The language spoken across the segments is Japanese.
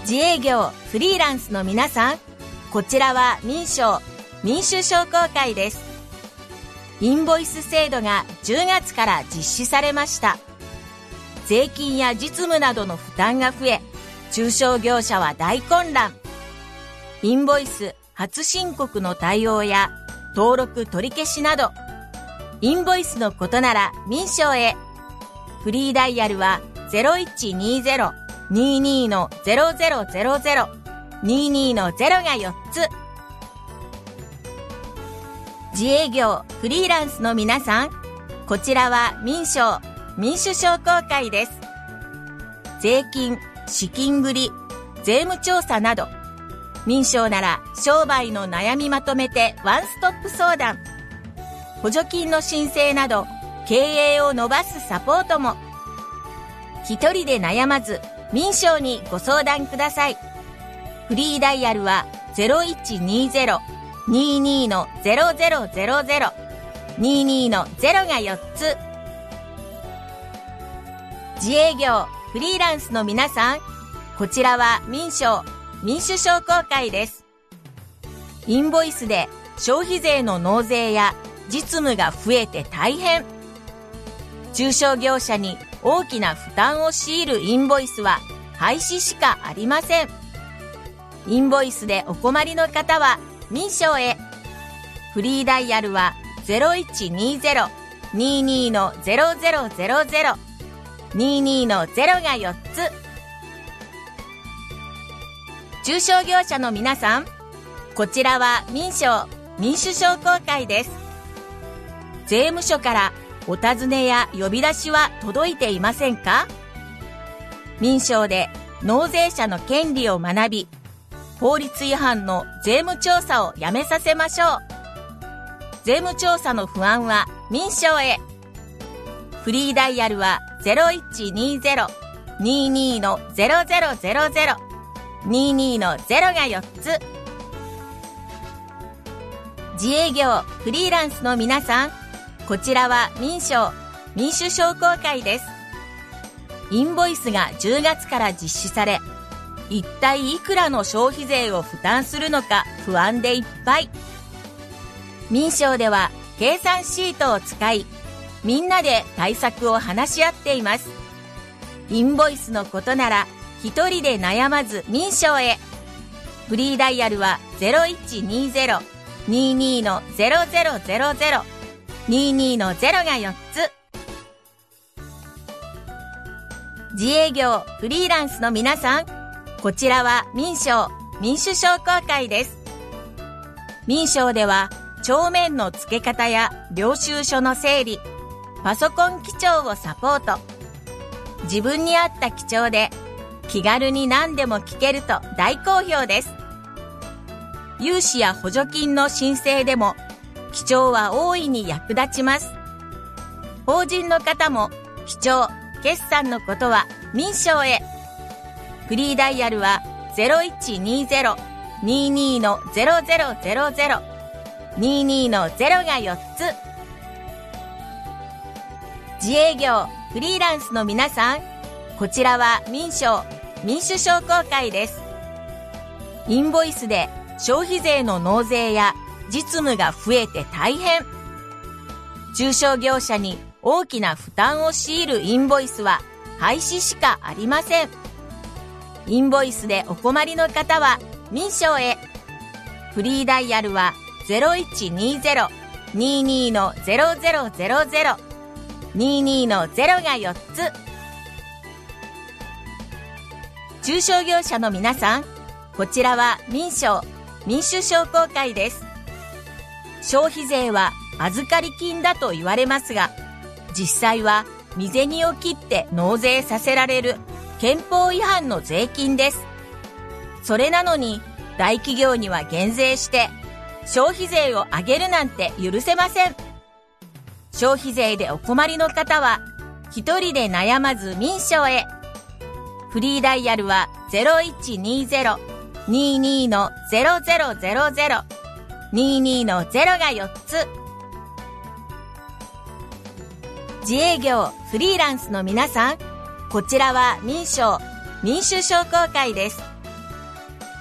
自営業フリーランスの皆さん、こちらは民商民主商工会です。インボイス制度が10月から実施されました。税金や実務などの負担が増え、中小業者は大混乱。インボイス初申告の対応や登録取り消しなど、インボイスのことなら民商へ。フリーダイヤルは 0120-22-0000 22-0が4つ。自営業フリーランスの皆さん、こちらは民商民主商工会です。税金、資金繰り、税務調査など、民商なら商売の悩みまとめてワンストップ相談、補助金の申請など経営を伸ばすサポートも。一人で悩まず民商にご相談ください。フリーダイヤルは 0120-22-0000 22-0が4つ。自営業フリーランスの皆さん、こちらは民商民主商工会です。インボイスで消費税の納税や実務が増えて大変。中小業者に大きな負担を強いるインボイスは廃止しかありません。インボイスでお困りの方は民商へ。フリーダイヤルは 0120-22-0000 22-0が4つ。中小業者の皆さん、こちらは民商民主商工会です。税務署からお尋ねや呼び出しは届いていませんか？民商で納税者の権利を学び、法律違反の税務調査をやめさせましょう。税務調査の不安は民商へ。フリーダイヤルは 0120-22-0000 22-0が4つ。自営業フリーランスの皆さん、こちらは民商民主商工会です。インボイスが10月から実施され、一体いくらの消費税を負担するのか不安でいっぱい。民商では計算シートを使い、みんなで対策を話し合っています。インボイスのことなら一人で悩まず民商へ。フリーダイヤルは 0120-22-0000 22-0が4つ。自営業フリーランスの皆さん、こちらは民商民主商工会です。民商では帳面の付け方や領収書の整理、パソコン記帳をサポート。自分に合った記帳で気軽に何でも聞けると大好評です。融資や補助金の申請でも記帳は大いに役立ちます。法人の方も記帳、決算のことは民商へ。フリーダイヤルは 0120-22-0000 22-0が4つ。自営業フリーランスの皆さん、こちらは民商民主商工会です。インボイスで消費税の納税や実務が増えて大変。中小業者に大きな負担を強いるインボイスは廃止しかありません。インボイスでお困りの方は民商へ。フリーダイヤルは 0120-22-0000 22-0が4つ。中小業者の皆さん、こちらは民商民主商工会です。消費税は預かり金だと言われますが、実際は身銭を切って納税させられる憲法違反の税金です。それなのに大企業には減税して消費税を上げるなんて許せません。消費税でお困りの方は一人で悩まず民商へ。フリーダイヤルは 0120-22-0000 22-0が4つ。自営業フリーランスの皆さん、こちらは民商民主商工会です。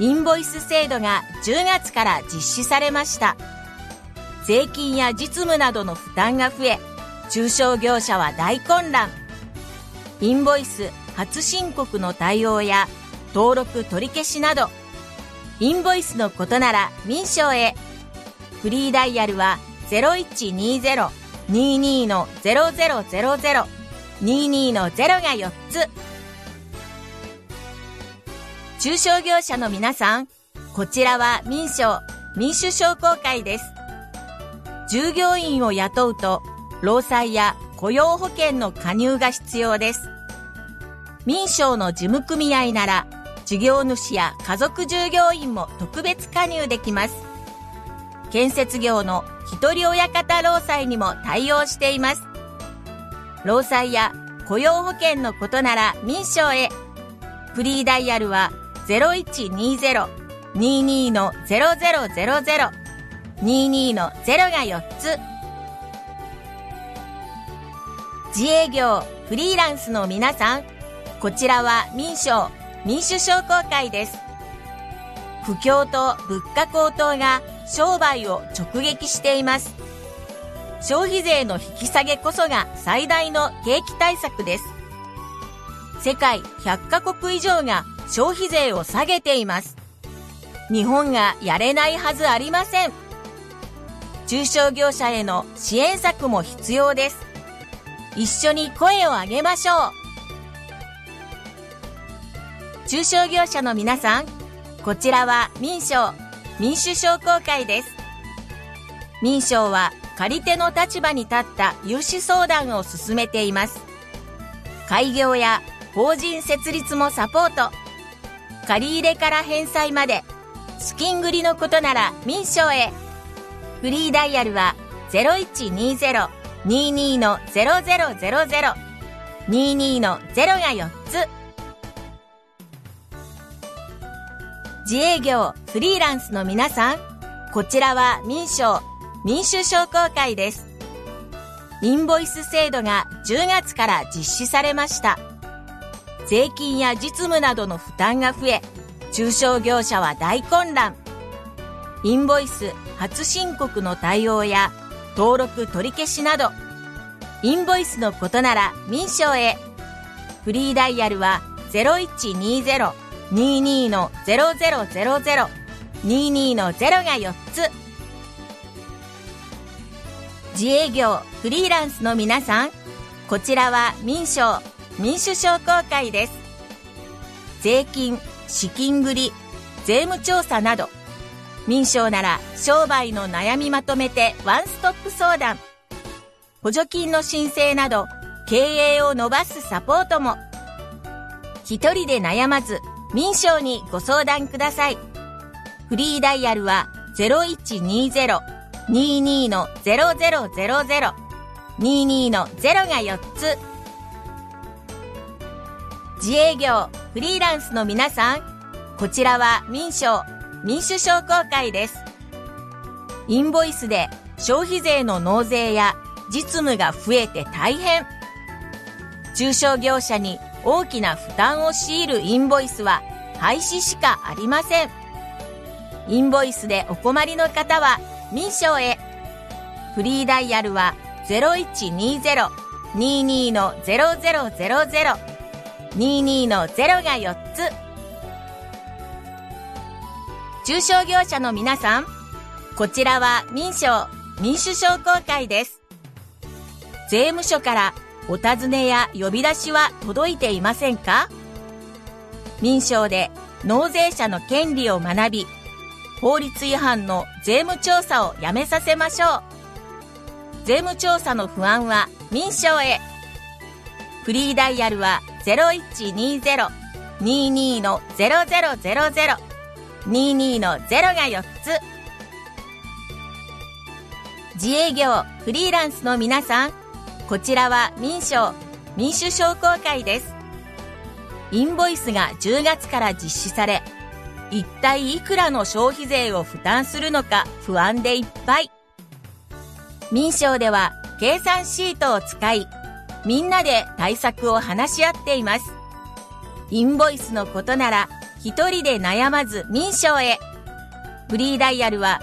インボイス制度が10月から実施されました。税金や実務などの負担が増え、中小業者は大混乱。インボイス初申告の対応や登録取り消しなど、インボイスのことなら民商へ。フリーダイヤルは 0120-22-0000、22-0が4つ。中小業者の皆さん、こちらは民商、民主商工会です。従業員を雇うと、労災や雇用保険の加入が必要です。民商の事務組合なら、事業主や家族従業員も特別加入できます。建設業の一人親方労災にも対応しています。労災や雇用保険のことなら民商へ。フリーダイヤルは 0120-22-0000、22-0が4つ。自営業、フリーランスの皆さん、こちらは民商、民主商工会です。不況と物価高騰が商売を直撃しています。消費税の引き下げこそが最大の景気対策です。世界100カ国以上が消費税を下げています。日本がやれないはずありません。中小業者への支援策も必要です。一緒に声を上げましょう。中小業者の皆さん、こちらは民商、民主商工会です。民商は借り手の立場に立った融資相談を進めています。開業や法人設立もサポート。借り入れから返済まで、資金繰りのことなら民商へ。フリーダイヤルは 0120-22-0000、22-0が4つ。自営業、フリーランスの皆さん、こちらは民商、民主商工会です。インボイス制度が10月から実施されました。税金や実務などの負担が増え、中小業者は大混乱。インボイス初申告の対応や登録取り消しなど、インボイスのことなら民商へ。フリーダイヤルは 0120-22-0000、22-0が4つ。自営業、フリーランスの皆さん、こちらは民商、民主商工会です。税金、資金繰り、税務調査など、民商なら商売の悩みまとめてワンストップ相談。補助金の申請など、経営を伸ばすサポートも。一人で悩まず、民商にご相談ください。フリーダイヤルは 0120-22-0000、22-0が4つ。自営業、フリーランスの皆さん、こちらは民商、民主商工会です。インボイスで消費税の納税や実務が増えて大変。中小業者に大きな負担を強いるインボイスは廃止しかありません。インボイスでお困りの方は民商へ。フリーダイヤルは 0120-22-0000、22-0が4つ。中小業者の皆さん、こちらは民商、民主商工会です。税務署からお尋ねや呼び出しは届いていませんか？民商で納税者の権利を学び、法律違反の税務調査をやめさせましょう。税務調査の不安は民商へ。フリーダイヤルは 0120-22-0000、22-0が4つ。自営業、フリーランスの皆さん、こちらは民商、民主商工会です。インボイスが10月から実施され、一体いくらの消費税を負担するのか不安でいっぱい。民商では計算シートを使い、みんなで対策を話し合っています。インボイスのことなら一人で悩まず民商へ。フリーダイヤルは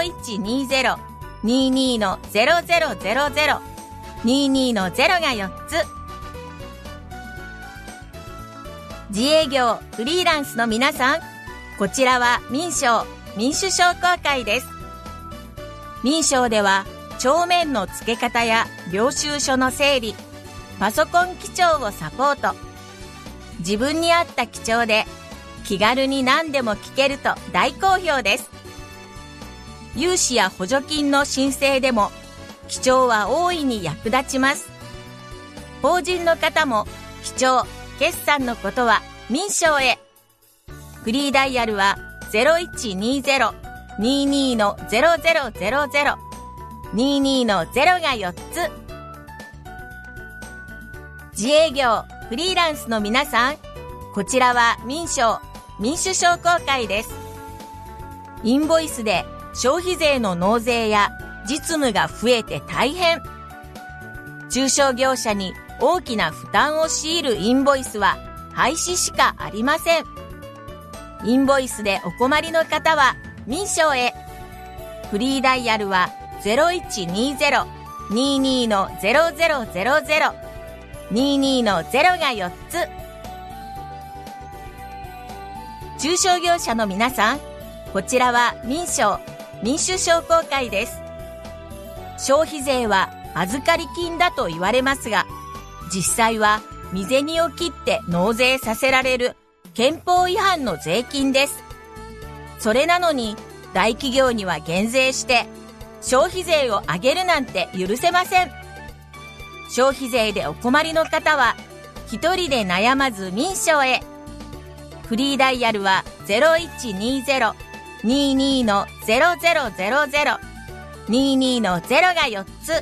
0120-22-0000 22-0が4つ。自営業フリーランスの皆さん、こちらは民商民主商工会です。民商では帳面の付け方や領収書の整理、パソコン記帳をサポート。自分に合った記帳で気軽に何でも聞けると大好評です。融資や補助金の申請でも記帳は大いに役立ちます。法人の方も記帳、決算のことは民商へ。フリーダイヤルは 0120-22-0000 22-0が4つ。自営業フリーランスの皆さん、こちらは民商民主商工会です。インボイスで消費税の納税や実務が増えて大変。中小業者に大きな負担を強いるインボイスは廃止しかありません。インボイスでお困りの方は民商へ。フリーダイヤルは 0120-22-0000 22-0が4つ。中小業者の皆さん、こちらは民商民主商工会です。消費税は預かり金だと言われますが、実際は身銭を切って納税させられる憲法違反の税金です。それなのに大企業には減税して消費税を上げるなんて許せません。消費税でお困りの方は一人で悩まず民商へ。フリーダイヤルは 0120-22-0000 22-0が4つ。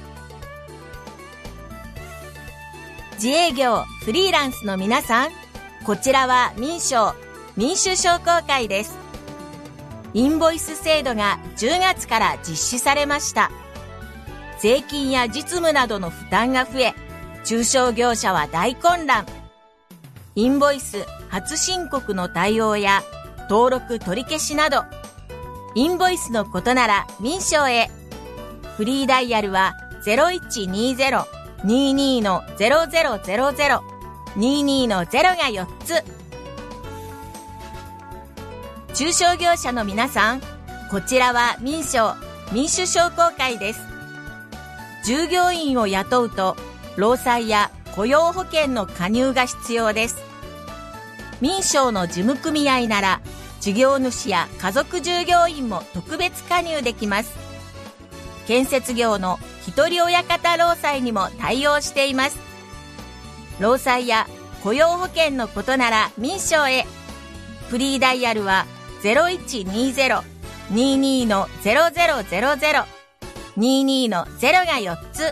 自営業フリーランスの皆さん、こちらは民商民主商工会です。インボイス制度が10月から実施されました。税金や実務などの負担が増え、中小業者は大混乱。インボイス初申告の対応や登録取り消しなど、インボイスのことなら民商へ。フリーダイヤルは 0120-22-0000 22-0が4つ。中小業者の皆さん、こちらは民商民主商工会です。従業員を雇うと労災や雇用保険の加入が必要です。民商の事務組合なら事業主や家族従業員も特別加入できます。建設業の一人親方労災にも対応しています。労災や雇用保険のことなら民商へ。フリーダイヤルは 0120-22-0000 22-0が4つ。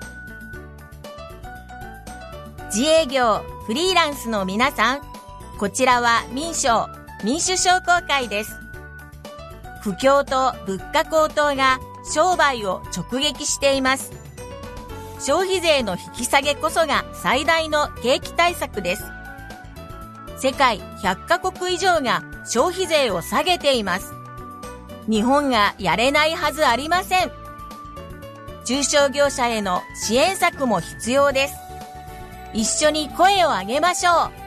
自営業フリーランスの皆さん、こちらは民商民主商工会です。不況と物価高騰が商売を直撃しています。消費税の引き下げこそが最大の景気対策です。世界100カ国以上が消費税を下げています。日本がやれないはずありません。中小業者への支援策も必要です。一緒に声を上げましょう。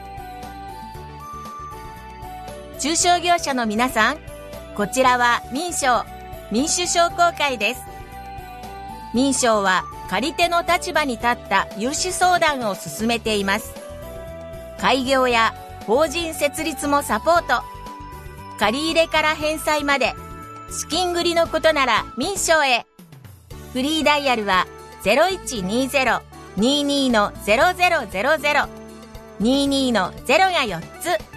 中小業者の皆さん、こちらは民商民主商工会です。民商は借り手の立場に立った融資相談を進めています。開業や法人設立もサポート。借り入れから返済まで資金繰りのことなら民商へ。フリーダイヤルは 0120-22-0000 22-0が4つ。